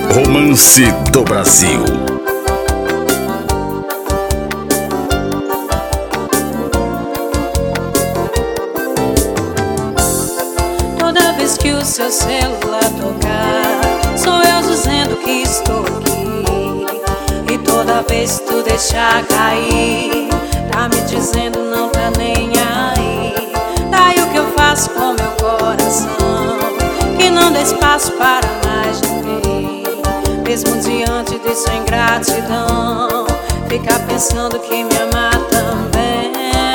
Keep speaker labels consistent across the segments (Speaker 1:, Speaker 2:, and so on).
Speaker 1: Romance do Brasil.
Speaker 2: Toda vez que o seu celular tocar, sou eu dizendo que estou aqui. E toda vez tu deixar cair, tá me dizendo não tá nem aí. Daí o que eu faço com meu coração, que não dá espaço para mais ninguém. Mesmo diante de sua ingratidão, fica pensando que me ama também.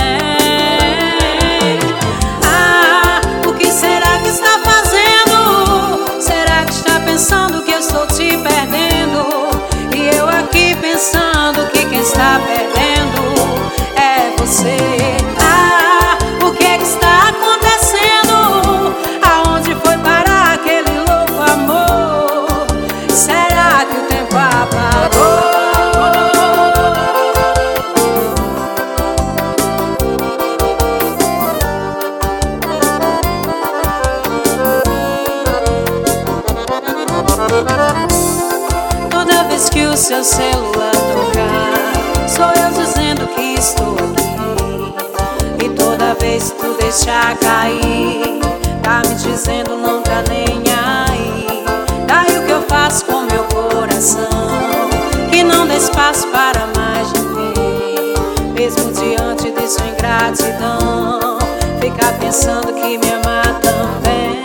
Speaker 2: Ah, o que será que está fazendo? Será que está pensando que eu estou te perdendo? E eu aqui pensando que quem está perdendo é você. Ah, o que é que está acontecendo? Aonde foi parar aquele louco amor? Será que o tempo apagou? Toda vez que o seu celular tocar, sou eu dizendo que estou aqui. E toda vez tu deixar cair, tá me dizendo não tá nem aí. Daí o que eu faço com meu coração, que não dá espaço para mais ninguém. Mesmo diante de sua ingratidão, fica pensando que me ama também.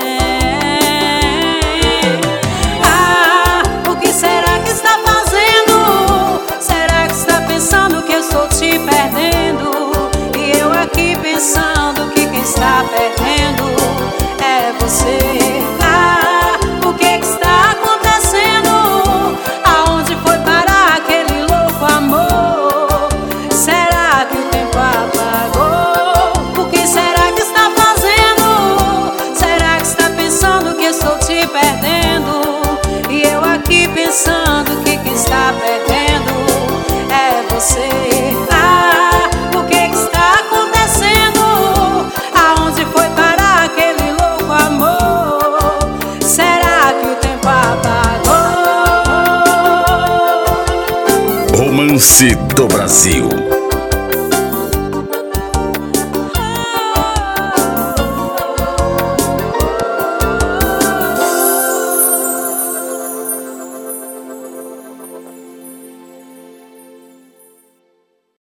Speaker 2: Ah, o que será que está fazendo? Será que está pensando que eu estou te perdendo? E eu aqui pensando que quem está perdendo é você. Ah, o que está acontecendo? Aonde foi parar aquele louco amor? Será que o tempo apagou? O que será que está fazendo? Será que está pensando que eu estou te perdendo? E eu aqui pensando que quem está perdendo é você. Ah, o que está acontecendo? Aonde foi parar aquele louco amor? Será que o tempo apagou?
Speaker 1: Romance do Brasil.